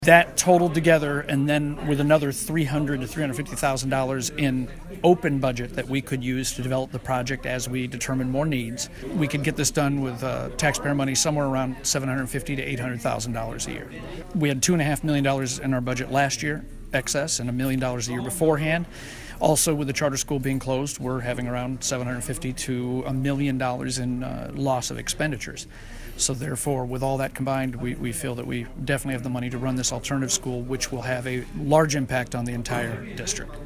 That totaled together, and then with another $300,000 to $350,000 in open budget that we could use to develop the project as we determine more needs, we could get this done with taxpayer money somewhere around $750,000 to $800,000 a year. We had $2.5 million in our budget last year, excess, and $1 million a year beforehand. Also, with the charter school being closed, we're having around $750,000 to $1 million in loss of expenditures. So therefore, with all that combined, we feel that we definitely have the money to run this alternative school, which will have a large impact on the entire district.